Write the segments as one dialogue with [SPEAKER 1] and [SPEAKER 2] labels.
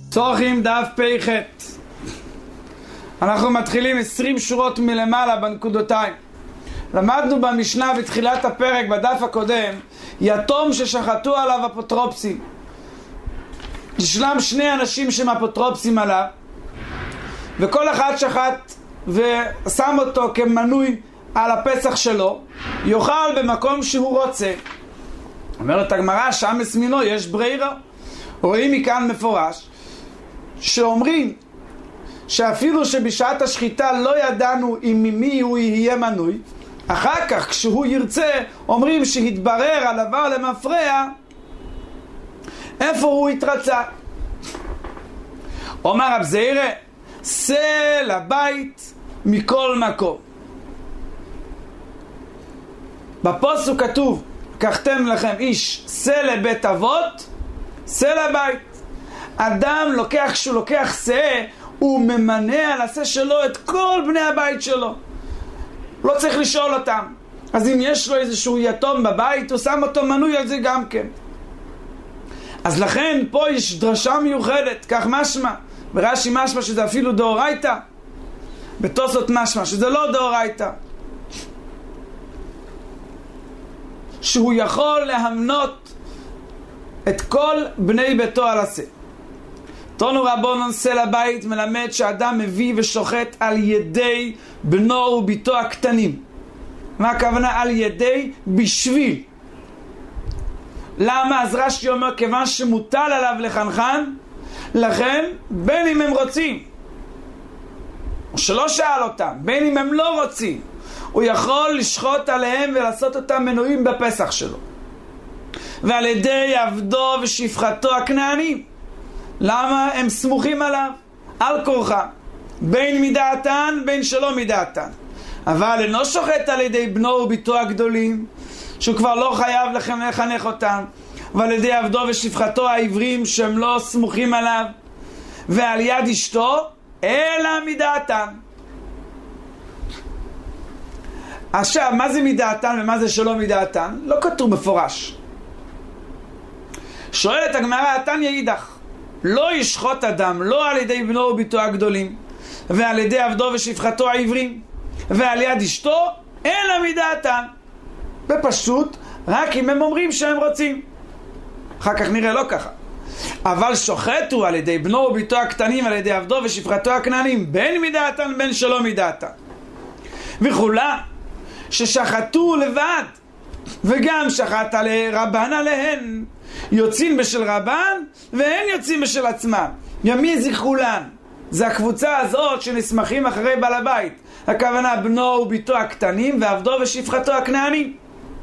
[SPEAKER 1] צורכים דף פ"ח. אנחנו מתחילים 20 שורות מלמעלה בנקודותיים. למדנו במשנה בתחילת הפרק בדף הקודם יתום ששחטו עליו אפוטרופסים. ישנם שני אנשים שהם אפוטרופסים עליו, וכל אחד שחט ושם אותו כמנוי על הפסח שלו, יאכל במקום שהוא רוצה. אומרת הגמרא, שם מסמינו יש ברירה. רואים מכאן מפורש שאומרים שאפילו שבשעת השחיטה לא ידענו עם מי הוא יהיה מנוי, אחר כך כשהוא ירצה אומרים שהתברר הדבר למפרע איפה הוא התרצה. אומר רב זעירא, שא לבית מכל מקום. בפוסוק כתוב קחתם לכם איש שא לבית אבות, שא לבית. אדם לוקח, כשהוא לוקח שא, הוא ממנה על השא שלו את כל בני הבית שלו, לא צריך לשאול אותם. אז אם יש לו איזשהו יתום בבית, הוא שם אותו מנוי על זה גם כן. אז לכן פה יש דרשה מיוחדת, כך משמע ברש"י, משמע שזה אפילו דאורייתא, בתוספות משמע שזה לא דאורייתא, שהוא יכול להמנות את כל בני ביתו על השא. תנו רבונן, שא לבית מלמד שאדם מביא ושוחט על ידי בנו וביתו הקטנים. מה הכוונה על ידי? בשביל. למה? אז רש"י אומר כיוון שמוטל עליו לחנכן, לכן בין אם הם רוצים או שלא שאל אותם, בין אם הם לא רוצים, הוא יכול לשחוט עליהם ולעשות אותם מנויים בפסח שלו. ועל ידי עבדו ושפחתו הכנענים, למה? הם סמוכים עליו על כורחה, בין מדעתן בין שלא מדעתן. אבל אינו שוחט על ידי בנו וביתו הגדולים, שהוא כבר לא חייב לכם לחנך אותם, ועל ידי עבדו ושפחתו העברים שהם לא סמוכים עליו, ועל יד אשתו אלא מדעתן. עכשיו, מה זה מדעתן ומה זה שלא מדעתן? לא כתוב מפורש. שואלת הגמרא, תניא אידך, לא ישחוט אדם לא על ידי בנו וביתו הגדולים, ועל ידי עבדו ושפחתו העברים, ועל יד אשתו אלא מדעתן. בפשוט רק אם הם אומרים שהם רוצים. אחר כך נראה לא ככה. אבל שוחטו על ידי בנו וביתו הקטנים, על ידי עבדו ושפחתו הכנענים, בין מדעתן בין שלא מדעתן. וכולה ששחטו לבד וגם שחט על רבן עליהן, יוצאים בשל רבן והן יוצאים בשל עצמם. ימי זכרולן, זה הקבוצה הזאת שנסמכים אחרי בעל הבית, הכוונה בנו וביתו הקטנים ועבדו ושפחתו הכנענים,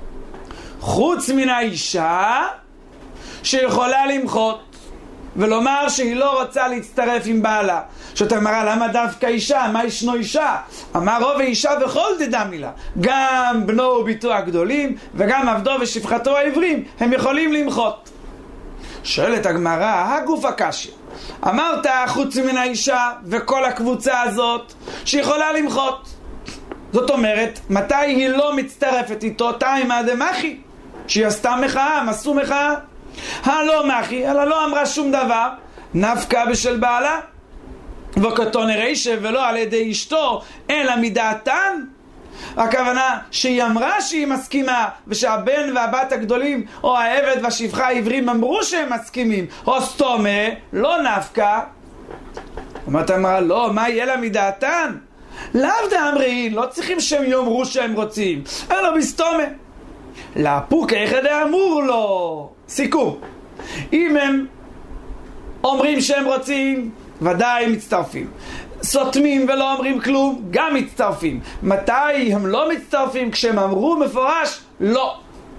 [SPEAKER 1] חוץ מן האישה שיכולה למחות ולומר שהיא לא רוצה להצטרף עם בעלה. שאתה אמרה, למה דווקא אישה? מה ישנו אישה? אמר רוב אישה וכל דדמי לה, גם בנו וביתו הגדולים וגם עבדו ושפחתו העברים הם יכולים למחות. שואלת הגמרא, הגוף הקשיא, אמרת חוץ מן האישה וכל הקבוצה הזאת שיכולה למחות, זאת אומרת מתי היא לא מצטרפת איתו? תימא דמחי, שהיא עשתה מחאה, הם עשו מחאה. הלא מחי, אלא לא אמרה שום דבר, נפקא בשל בעלה, וכתון רישא ולא על ידי אשתו אלא מדעתן. הכוונה שהיא אמרה שהיא מסכימה, ושהבן והבת הגדולים או העבד והשפחה העברים אמרו שהם מסכימים, או סתומה, לא נפקא. אומרת אמרה, לא, מה יהיה לה מדעתן? לאו דאמרין, לא צריכים שהם יאמרו שהם רוצים, אלא בסתומה. לפוק אחד אמור לו. סיכום, אם הם אומרים שהם רוצים, ודאי מצטרפים. סותמים ולא אומרים כלום, גם מצטרפים. מתי הם לא מצטרפים? כשהם אמרו מפורש לא.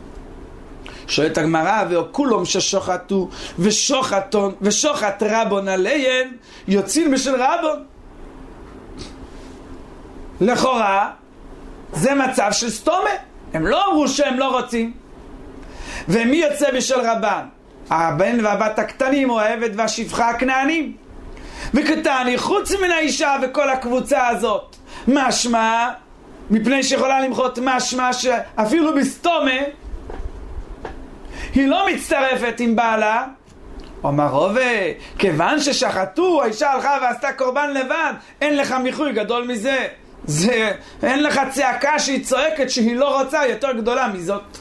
[SPEAKER 1] שואלת הגמרא, וכולם ששוחטו ושוחט רבון עליהן, יוצאים בשל רבון. לכאורה זה מצב של סתומה, הם לא אמרו שהם לא רוצים. ומי יוצא בשל רבן? הבן והבת הקטנים או העבד והשפחה הכנענים. וכתני חוץ מן האישה וכל הקבוצה הזאת, משמע, מפני שיכולה למחות, משמע שאפילו בסתומה היא לא מצטרפת עם בעלה, אומר רובה, כיוון ששחטו, האישה הלכה ועשתה קורבן לבד, אין לך מיחוי גדול מזה. אין לך צעקה שהיא צועקת שהיא לא רוצה יותר גדולה מזאת.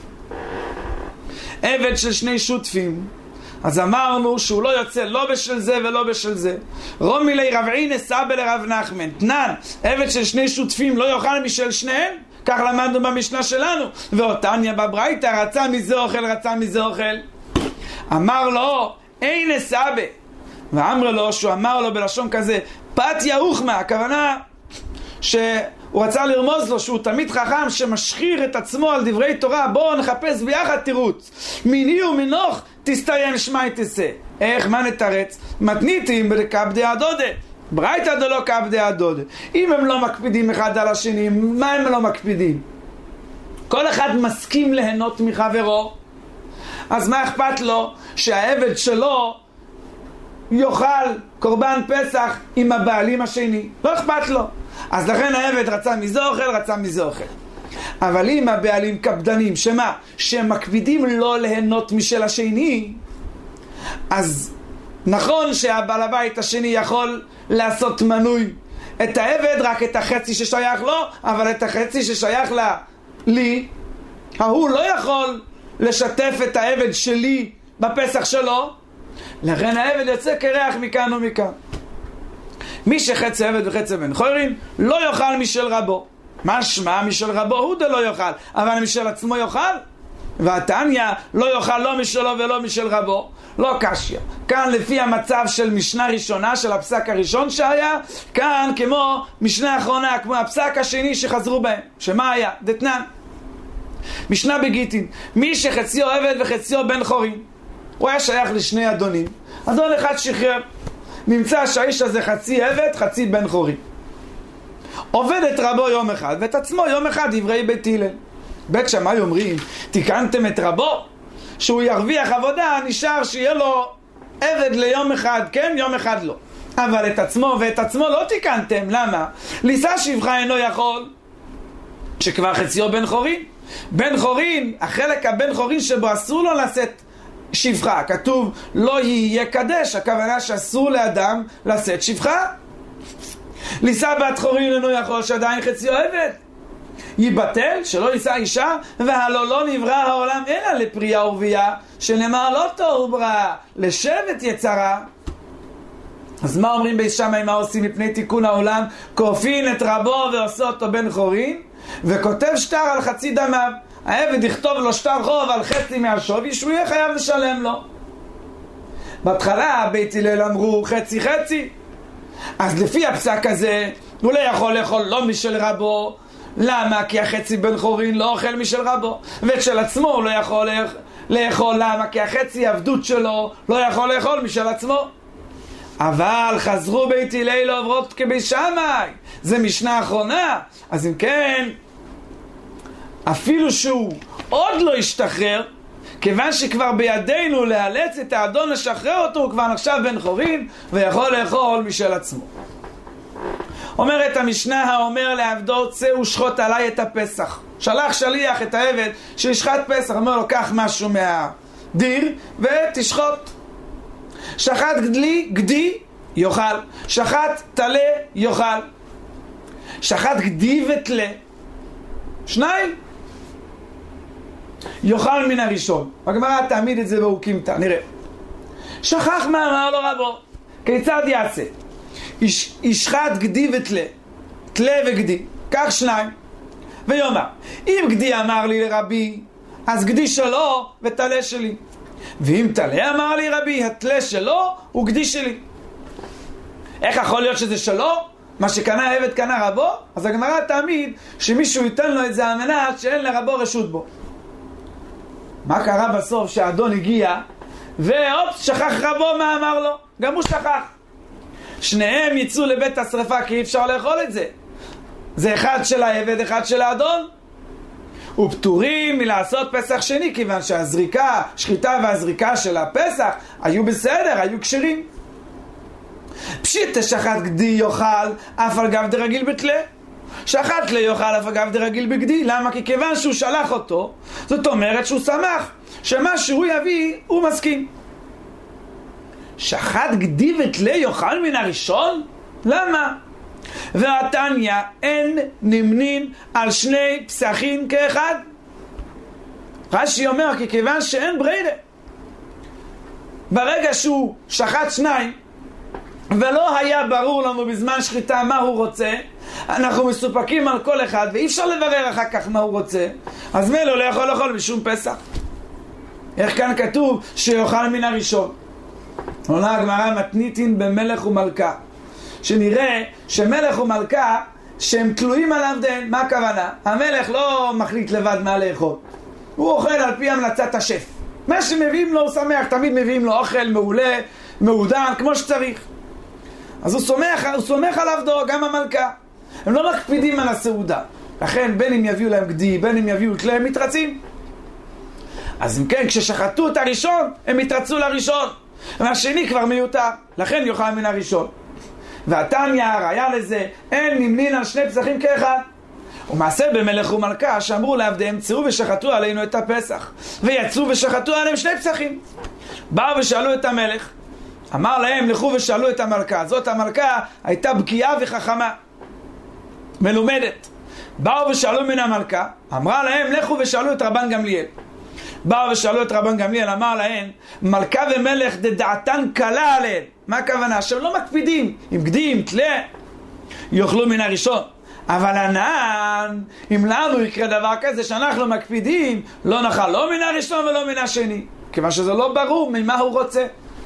[SPEAKER 1] עבד של שני שותפים, אז אמרנו שהוא לא יוצא לא בשל זה ולא בשל זה. רומי לי רבעי נסבא לרב נחמן, תנן, עבד של שני שותפים לא יאכל משל שניהם, כך למדנו במשנה שלנו. ואותניה בברייתא, רצה מזה אוכל, רצה מזה אוכל. אמר לו, אין נסבא. ואמר לו, שהוא אמר לו בלשון כזה, פתיה אוכמה, הכוונה שהוא רצה לרמוז לו שהוא תמיד חכם שמשחיר את עצמו על דברי תורה. בואו נחפש ביחד תירוץ. מיני ומנוך תסתיים שמי תסה. איך, מה נתרץ? מתניתים בקפדי הדודה, ברייתא דלא קפדי הדודה. אם הם לא מקפידים אחד על השני, מה הם לא מקפידים? כל אחד מסכים ליהנות מחברו, אז מה אכפת לו שהעבד שלו יאכל קורבן פסח עם הבעלים השני? לא אכפת לו. אז לכן העבד רצה מזה אוכל, רצה מזה אוכל. אבל אם הבעלים קפדנים, שמה? שהם מקפידים לא ליהנות משל השני, אז נכון שהבעל הבית השני יכול לעשות מנוי את העבד, רק את החצי ששייך לו, אבל את החצי ששייך לי, ההוא לא יכול לשתף את העבד שלי בפסח שלו. לכן העבד יוצא קרח מכאן ומכאן. מי שחצי עבד וחצי בן חורין לא יאכל משל רבו. משמע משל רבו הוא דלא יאכל, אבל משל עצמו יאכל. והתניא לא יאכל לא משלו ולא משל רבו. לא קשיא. כאן לפי המצב של משנה ראשונה, של הפסק הראשון שהיה, כאן כמו משנה אחרונה, כמו הפסק השני שחזרו בהם. שמה היה? דתנן. משנה בגיטין, מי שחציו עבד וחציו בן חורין, הוא היה שייך לשני אדונים. אדון אחד שחרר, נמצא שהאיש הזה חצי עבד, חצי בן חורין. עובד את רבו יום אחד ואת עצמו יום אחד, דברי בית הלל. בית שמאי אומרים, תיקנתם את רבו שהוא ירוויח עבודה, נשאר שיהיה לו עבד ליום אחד כן, יום אחד לא. אבל את עצמו ואת עצמו לא תיקנתם. למה? לישא שבחה אינו יכול, שכבר חציו בן חורין. בן חורין, החלק הבן חורין שבו אסור לו לשאת שבחה, כתוב לא יהיה קדש, הכוונה שאסור לאדם לשאת שבחה. לישא בת חורין אינו יכול, שעדיין חציו עבד, ייבטל שלא יישא אישה. והלא לא נברא העולם אלא לפריה ורבייה, שנאמר לא תוהו ברא לשבת יצרה. אז מה אומרים בית שמאי, מה עושים מפני תיקון העולם? כופין את רבו ועושה אותו בן חורין, וכותב שטר על חצי דמיו. העבד יכתוב לו שטר חוב על חצי מהשווי שהוא יהיה חייב לשלם לו. בהתחלה בית הלל אמרו חצי חצי, אז לפי הפסק הזה הוא לא יכול לאכול לא משל רבו. למה? כי החצי בן חורין לא אוכל משל רבו, ואת של עצמו הוא לא יכול לאכול. למה? כי החצי עבדות שלו לא יכול לאכול משל עצמו. אבל חזרו בית הלל לעוברות כבית שמאי, זה משנה אחרונה. אז אם כן, אפילו שהוא עוד לא השתחרר, כיוון שכבר בידינו להלץ את האדון לשחרר אותו, הוא כבר נחשב בן חורין ויכול לאכול משל עצמו. אומרת המשנה, האומר לעבדו צא ושחוט עליי את הפסח. שלח שליח את העבד שישחט פסח, אומר לו קח משהו מהדיר ותשחוט. שחט גדי יאכל, שחט תלה יאכל, שחט גדי ותלה, שניים יאכל מן הראשון. הגמרא תעמיד את זה באוקימתא, נראה. שכח מה אמר לו רבו, כיצד יעשה? ישחט גדי ותלה, תלה וגדי, כך שניים, ויאמר אם גדי אמר לי לרבי, אז גדי שלו ותלה שלי, ואם תלה אמר לי רבי, התלה שלו הוא גדי שלי. איך יכול להיות שזה שלו? מה שקנה העבד קנה רבו? אז הגמרא תעמיד שמישהו ייתן לו את זה על מנת שאין לרבו רשות בו. מה קרה בסוף שהאדון הגיע ועוד שכח רבו מה אמר לו? גם הוא שכח. שניהם יצאו לבית השרפה כי אי אפשר לאכול את זה. זה אחד של העבד, אחד של האדון. ופטורים מלעשות פסח שני, כיוון שהזריקה, שחיטה והזריקה של הפסח היו בסדר, היו קשרים. פשיט שחט גדי יאכל אף על גב דרגיל בתלה, שחט תלה יאכל אף על גב דרגיל בגדי. למה? כי כיוון שהוא שלח אותו, זאת אומרת שהוא שמח שמה שהוא יביא הוא מסכים. שחט גדי ותלה יאכל מן הראשון? למה? והתניא אין נמנין על שני פסחים כאחד. רש"י אומר, כי כיוון שאין ברירה, ברגע שהוא שחט שניים ולא היה ברור לנו בזמן שחיטה מה הוא רוצה, אנחנו מסופקים על כל אחד ואי אפשר לברר אחר כך מה הוא רוצה, אז מילא לא יכול לאכול בשום פסח. איך כאן כתוב שיאכל מן הראשון? עונה הגמרא, מתניתין במלך ומלכה, שנראה שמלך ומלכה שהם תלויים על עבדיהם. מה הכוונה? המלך לא מחליט לבד מה לאכול, הוא אוכל על פי המלצת השף. מה שמביאים לו הוא שמח, תמיד מביאים לו אוכל מעולה, מעודן, כמו שצריך. אז הוא סומך על עבדו, גם המלכה. הם לא מקפידים על הסעודה, לכן בין אם יביאו להם גדי, בין אם יביאו תלה, הם מתרצים. אז אם כן, כששחטו את הראשון, הם התרצו לראשון, והשני כבר מיותר, לכן יאכל מן הראשון. והתניא הראיה לזה, אין נמנין על שני פסחים כאחד. ומעשה במלך ומלכה שאמרו לעבדיהם, צאו ושחטו עלינו את הפסח, ויצאו ושחטו עליהם שני פסחים. באו ושאלו את המלך, אמר להם, לכו ושאלו את המלכה. זאת המלכה הייתה בקיאה וחכמה, מלומדת. באו ושאלו מן המלכה, אמרה להם, לכו ושאלו את רבן גמליאל. באו ושאלו את רבן גמליאל, אמר להם, מלכה ומלך דדעתן קלה עליהם. מה הכוונה? שהם לא מקפידים, עם גדי, עם תלה, יאכלו מן הראשון. אבל ענן, אם לנו יקרה דבר כזה שאנחנו מקפידים, לא נאכל לא מן הראשון ולא מן השני, כיוון שזה לא ברור ממה הוא רוצה.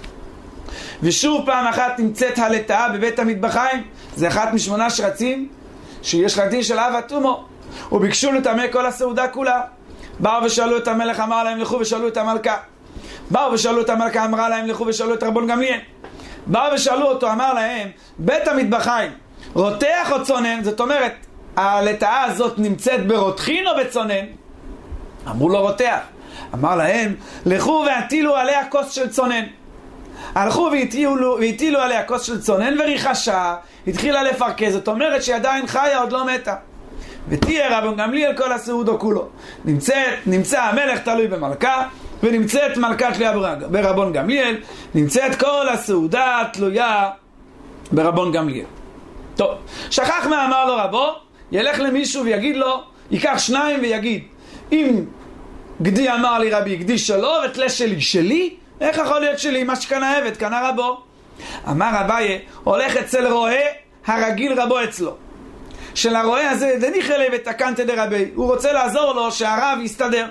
[SPEAKER 1] ושוב פעם אחת נמצאת הלטאה בבית המטבחיים. זה אחת משמונה שרצים שיש חדין של אב התומו, וביקשו לטמא כל הסעודה כולה. באו ושאלו את המלך, אמר להם, לכו ושאלו את המלכה. באו ושאלו את המלכה, אמרה להם, לכו ושאלו את רבן גמליאל. באו ושאלו אותו, אמר להם, בית המטבחיים רותח או צונן? זאת אומרת, הלטאה הזאת נמצאת ברותחין או בצונן? אמרו לו רותח. אמר להם, לכו והטילו עליה כוס של צונן. הלכו והטילו עליה כוס של צונן וריחשה, התחילה לפרקז. זאת אומרת שעדיין חיה, עוד לא מתה. ותהיה רבן גמליאל כל הסעודו כולו. נמצא המלך תלוי במלכה, ונמצאת מלכה תלויה ברבן גמליאל, נמצאת כל הסעודה תלויה ברבן גמליאל. טוב, שכח מה אמר לו רבו, ילך למישהו ויגיד לו, ייקח שניים ויגיד, אם גדי אמר לי רבי, גדי שלו ותלה שלי, שלי? איך יכול להיות שלי? מה שקנה עבד, קנה רבו. אמר אביי, הולך אצל רועה הרגיל רבו אצלו. של הרועה הזה, דניחא ליה ותקנתא דרבי, הוא רוצה לעזור לו שהרב יסתדר.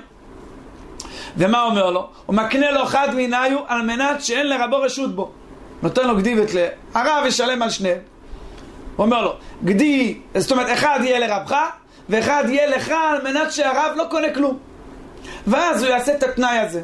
[SPEAKER 1] ומה אומר לו? הוא מקנה לו חד מיניו על מנת שאין לרבו רשות בו. נותן לו גדי ותלה, הרב ישלם על שניהם. הוא אומר לו, גדי, זאת אומרת, אחד יהיה לרבך, ואחד יהיה לך על מנת שהרב לא קונה כלום. ואז הוא יעשה את התנאי הזה.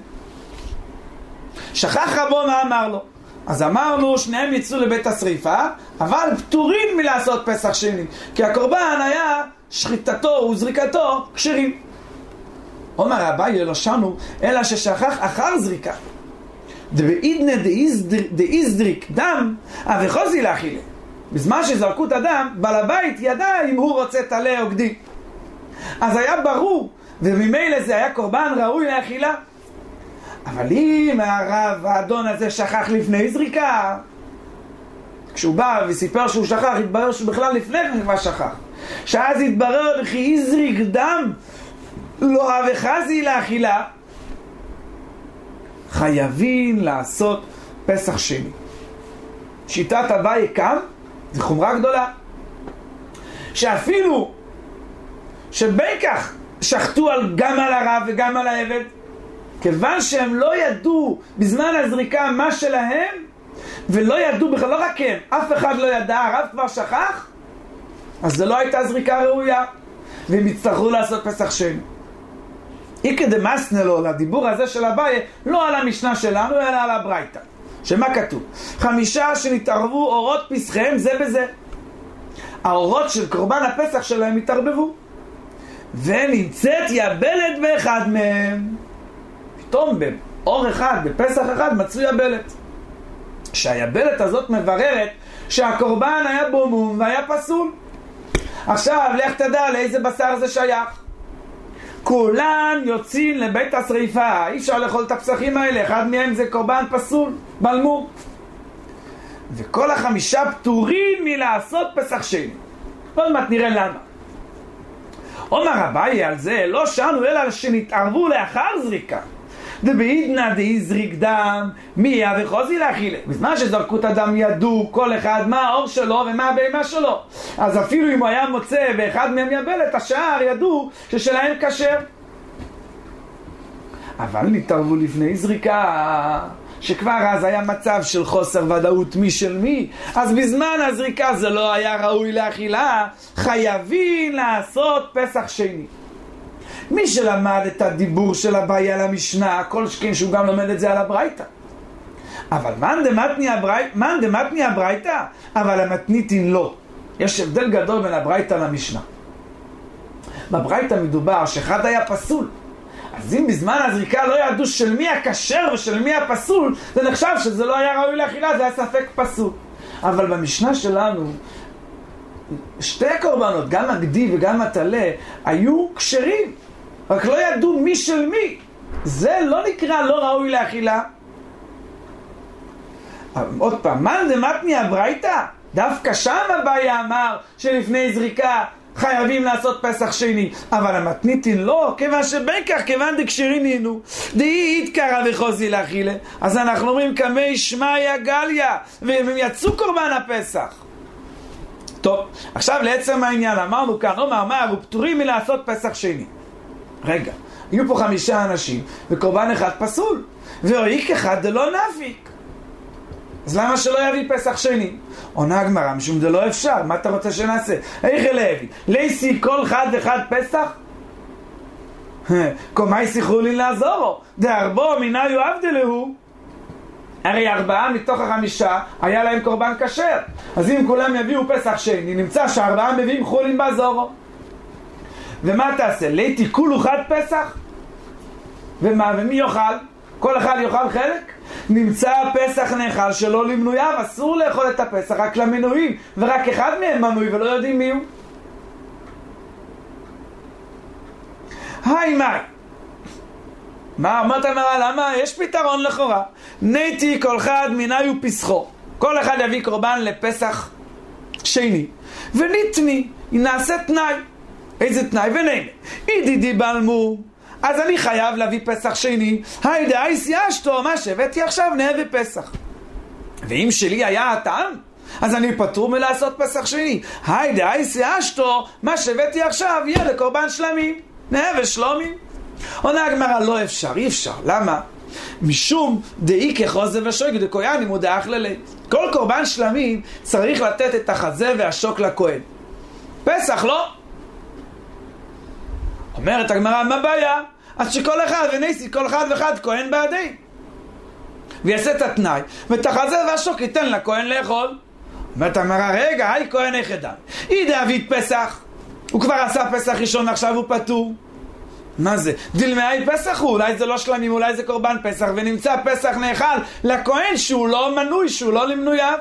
[SPEAKER 1] שכח רבו מה אמר לו. אז אמרנו, שניהם יצאו לבית השריפה, אבל פטורים מלעשות פסח שני, כי הקורבן היה שחיטתו וזריקתו כשרים. אומר אביי לא שנו, אלא ששכח אחר זריקה. דבעידנא דאיזדריק דם, וחוזי לאכילה. בזמן שזרקו את הדם, בעל הבית ידע אם הוא רוצה תלה או גדי. אז היה ברור, וממילא זה היה קורבן ראוי לאכילה. אבל אם הרב האדון הזה שכח לפני זריקה, כשהוא בא וסיפר שהוא שכח, התברר שהוא בכלל לפני כן כבר שכח. שאז התברר וכי הזריק דם לא וחזי לאכילה, חייבים לעשות פסח שני. שיטת אביי כאן זה חומרה גדולה, שאפילו שבין כך שחטו גם על הרב וגם על העבד, כיוון שהם לא ידעו בזמן הזריקה מה שלהם, ולא ידעו בכלל, לא רק הם, אף אחד לא ידע, הרב כבר שכח, אז זה לא הייתה זריקה ראויה, והם יצטרכו לעשות פסח שני. איקא דמסנא לו, לדיבור הזה של אביי, לא על המשנה שלנו, אלא על הברייתא. שמה כתוב? 5 שנתערבו אורות פסחיהם זה בזה. האורות של קורבן הפסח שלהם התערבבו, ונמצאת יבלת באחד מהם. פתאום באור אחד, בפסח אחד, מצוי יבלת. שהיבלת הזאת מבררת שהקורבן היה בו מום והיה פסול. עכשיו, לך תדע לאיזה בשר זה שייך. כולן יוצאים לבית השריפה, אי אפשר לאכול את הפסחים האלה, אחד מהם זה קורבן פסול, בלמור. וכל 5 פטורים מלעשות פסח שני. עוד מעט נראה למה. אומר אביי על זה, לא שאנו אלא שנתערבו לאחר זריקה. דבעידנא דאיזריק דם מיה וחוזי לאכילה. בזמן שזרקו את הדם ידעו כל אחד מה האור שלו ומה הבהמה שלו. אז אפילו אם הוא היה מוצא ואחד מהם יבל את השאר, ידעו ששלהם כשר. אבל נתערבו לפני זריקה, שכבר אז היה מצב של חוסר ודאות מי של מי, אז בזמן הזריקה זה לא היה ראוי לאכילה, חייבים לעשות פסח שני. מי שלמד את הדיבור של אביי על המשנה, כל שכן שהוא גם לומד את זה על הברייתא. אבל מאן דמתני הברייתא, אבל המתניתין לא. יש הבדל גדול בין הברייתא למשנה. בברייתא מדובר שאחד היה פסול. אז אם בזמן הזריקה לא ידעו של מי הכשר ושל מי הפסול, זה נחשב שזה לא היה ראוי לאכילה, זה היה ספק פסול. אבל במשנה שלנו, 2 קורבנות, גם הגדי וגם הטלה, היו כשרים. רק לא ידעו מי של מי. זה לא נקרא לא ראוי לאכילה. עוד פעם, מאן דמתני הברייתא, דווקא שם הבעיה אמר שלפני זריקה חייבים לעשות פסח שני, אבל המתניתין לא, כיוון שבכך, כיוון דקשרים נינו, דאית קרא וחוזי לאכילה, אז אנחנו אומרים כמי שמיה גליה, והם יצאו קורבן הפסח. טוב, עכשיו לעצם העניין, אמרנו כאן, אמר, ופטורים מלעשות פסח שני. רגע, היו פה 5 אנשים, וקורבן אחד פסול, ואיק אחד דלא נפיק. אז למה שלא יביא פסח שני? עונה הגמרא, משום זה לא אפשר, מה אתה רוצה שנעשה? איך להביא? לייסי כל חד וחד פסח? קומי שיחו לי לעזורו, דארבו מינה יואבדלהו. הרי 4 מתוך 5 היה להם קורבן כשר. אז אם כולם יביאו פסח שני, נמצא ש4 מביאים חולין בעזורו. ומה תעשה? ליתי כולו חד פסח? ומה? ומי יאכל? כל אחד יאכל חלק? נמצא פסח נאכל שלא למנוייו, אסור לאכול את הפסח רק למנויים, ורק אחד מהם מנוי ולא יודעים מי הוא. היי מאי, מה אומרת אמרה? למה? יש פתרון לכאורה. נתי כל אחד מיני ופסחו, כל אחד יביא קורבן לפסח שני, וניתני נעשה תנאי. איזה תנאי? ונהנה ידידי בלמו, אז אני חייב להביא פסח שני. היידה אייס ישתו, מה שהבאתי עכשיו נהווה פסח. ואם שלי היה הטעם, אז אני פטור מלעשות פסח שני. היידה אייס ישתו, מה שהבאתי עכשיו יהיה לקורבן שלמים, נהווה שלומים. עונה הגמרא, לא אפשר, אי אפשר. למה? משום דאי כחוזה ושוק דקויאנים הוא דאח ללי. כל קורבן שלמים צריך לתת את החזה והשוק לכהן. פסח לא. אומרת הגמרא, מה בעיה? אז שכל אחד וניסי, כל אחד ואחד כהן בעדי, ויעשה את התנאי, ואת החזה והשוק ייתן לכהן לאכול. אומרת הגמרא, רגע, היי כהן יחדם, היא דאבית פסח, הוא כבר עשה פסח ראשון, עכשיו הוא פטור. מה זה? דילמאי פסח הוא, אולי זה לא שלמים, אולי זה קורבן פסח, ונמצא פסח נאכל לכהן שהוא לא מנוי, שהוא לא למנוייו.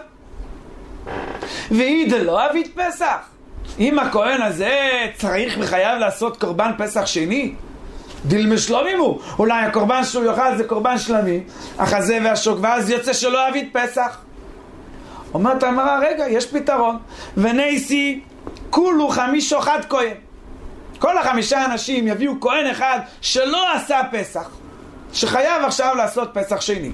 [SPEAKER 1] והיא דלא אבית פסח, אם הכהן הזה צריך וחייב לעשות קורבן פסח שני, דילמה שלמים הוא, אולי הקורבן שהוא יאכל זה קורבן שלמי, החזה והשוק, ואז יוצא שלא אבית פסח. אומרת אמרה, רגע, יש פתרון. וניסי כולו 5 אחד כהן, כל 5 אנשים יביאו כהן אחד שלא עשה פסח, שחייב עכשיו לעשות פסח שני.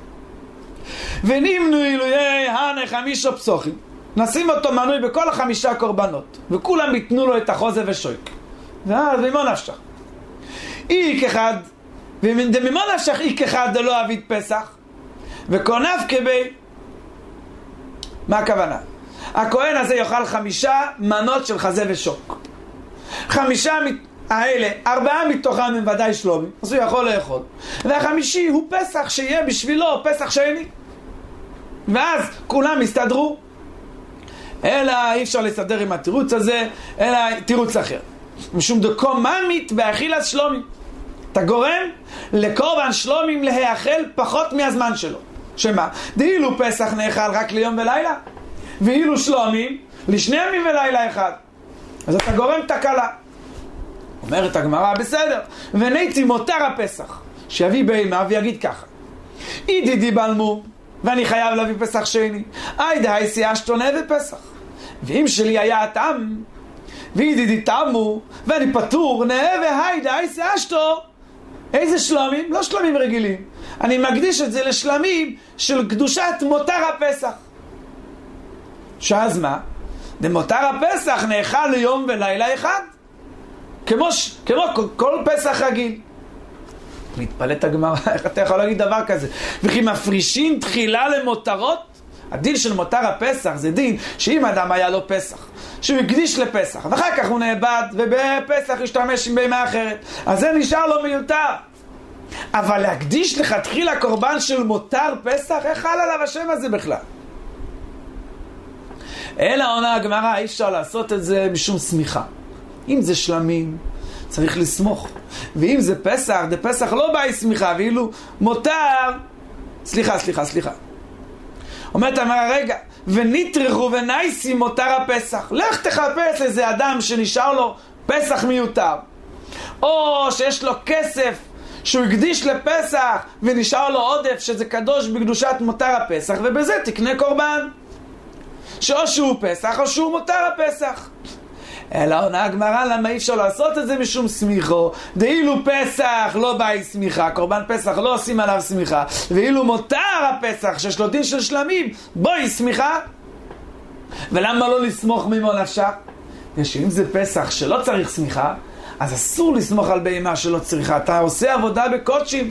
[SPEAKER 1] ונמנו אילויי הנה 5 פסוחים, נשים אותו מנוי בכל 5 קורבנות, וכולם ייתנו לו את החוזה ושויק. ואז ממו נפשך איק אחד, וממו נפשך איק אחד דלא אבית פסח, וקונף כבי. מה הכוונה? הכהן הזה יאכל 5 מנות של חזה ושוק. 5 האלה, 4 מתוכם הם ודאי שלומי, אז הוא יכול לאכול, וה5 הוא פסח שיהיה בשבילו פסח שני, ואז כולם יסתדרו. אלא אי אפשר להסתדר עם התירוץ הזה, אלא תירוץ אחר, משום דקוממית באכילת שלומי, אתה גורם לקורבן שלומים להאכל פחות מהזמן שלו. שמה? דאילו פסח נאכל רק ליום ולילה, ואילו שלומים לשני ימים ולילה אחד, אז אתה גורם תקלה. אומרת הגמרא, בסדר, וניתי מותר הפסח, שיביא בהמה ויגיד ככה, ידידי בלמו, ואני חייב להביא פסח שני. דהי סיישתו נאה ופסח. ואם שלי היה הטעם, וידידי טעמו, ואני פטור, נאה דהי סיישתו. איזה שלמים? לא שלמים רגילים. אני מקדיש את זה לשלמים של קדושת מותר הפסח. שאז מה? דמותר הפסח נאכל ליום ולילה אחד. כמו כל פסח רגיל. מתפלאת הגמרא, איך אתה יכול להגיד דבר כזה? וכי מפרישים תחילה למותרות? הדין של מותר הפסח זה דין שאם אדם היה לו פסח, שהוא הקדיש לפסח, ואחר כך הוא נאבד, ובפסח ישתמש עם בהמה אחרת, אז זה נשאר לו מיותר. אבל להקדיש לך תחילה קורבן של מותר פסח, איך חל עליו השם הזה בכלל? אלא עונה הגמרא, אי אפשר לעשות את זה משום סמיכה. אם זה שלמים, צריך לסמוך. ואם זה פסח, זה פסח לא בא סמיכה, ואילו מותר... סליחה. אומרת אמרה, רגע, ונטרחו ונייסים מותר הפסח. לך תחפש איזה אדם שנשאר לו פסח מיותר. או שיש לו כסף שהוא הקדיש לפסח ונשאר לו עודף שזה קדוש בקדושת מותר הפסח, ובזה תקנה קורבן. שאו שהוא פסח או שהוא מותר הפסח. אלא עונה הגמרא, למה אי אפשר לעשות את זה משום סמיכו? דאילו פסח לא בא סמיכה, קורבן פסח לא עושים עליו סמיכה, ואילו מותר הפסח שיש לו דין של שלמים, בואי סמיכה. ולמה לא לסמוך ממו נפשך? אם זה פסח שלא צריך סמיכה, אז אסור לסמוך על בהמה שלא צריכה, אתה עושה עבודה בקודשים.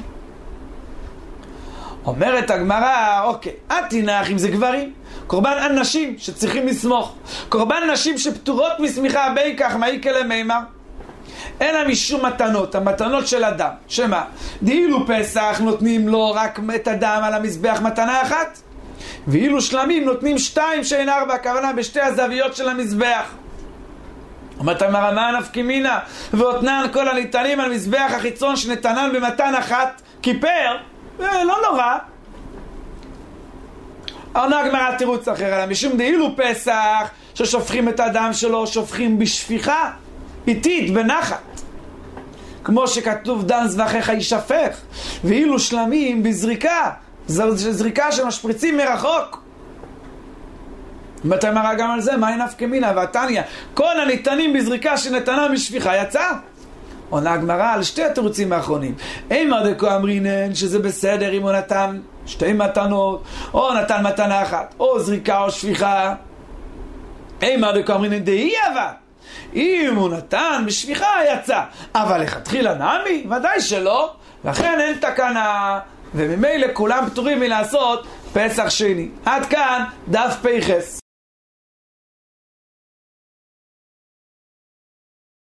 [SPEAKER 1] אומרת הגמרא, אוקיי, תנח אם זה גברים, קורבן אנשים שצריכים לסמוך, קורבן נשים שפטורות מסמיכה, בי כך מאיקה למימר, אלא משום מתנות, המתנות של אדם, שמה? דאילו פסח נותנים לו רק את הדם על המזבח מתנה אחת, ואילו שלמים נותנים 2 שאין 4, הכוונה בשתי הזוויות של המזבח. אומרת הגמרא, מה נפקא מינה? ואותנן כל הניתנים על מזבח החיצון שנתנן במתן אחת כיפר, לא נורא. עונה הגמרא תירוץ אחר, אלא משום דאילו פסח ששופכים את הדם שלו, שופכים בשפיכה איטית, בנחת, כמו שכתוב דם זבחיך יישפך, ואילו שלמים בזריקה, זריקה שמשפריצים מרחוק. אומרת הגמרא גם על זה, מה נפקא מינה? והתניא, כל הניתנים בזריקה שנתנה משפיכה יצא. עונה הגמרא על שתי התירוצים האחרונים. אימא דקו אמרינן שזה בסדר אם הוא נתן 2 מתנות, או נתן מתנה אחת, או זריקה או שפיכה. אימא דקו אמרינן דהי אבל אם הוא נתן בשפיכה יצא, אבל לכתחילה נמי ודאי שלא, לכן אין תקנה, וממילא כולם פטורים מלעשות פסח שני. עד כאן דף פ"ח.